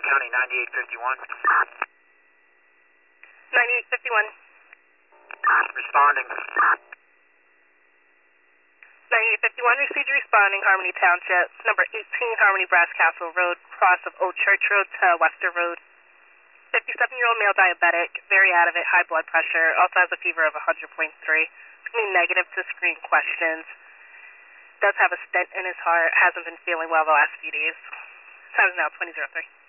County, 9851. 9851. Responding. 9851, received you responding, Harmony Township, number 18, Harmony Brass Castle Road, cross of Old Church Road to Wester Road. 57-year-old male diabetic, very out of it, high blood pressure, also has a fever of 100.3. It's going to be negative to screen questions. Does have a stent in his heart, hasn't been feeling well the last few days. Time is now 20:03.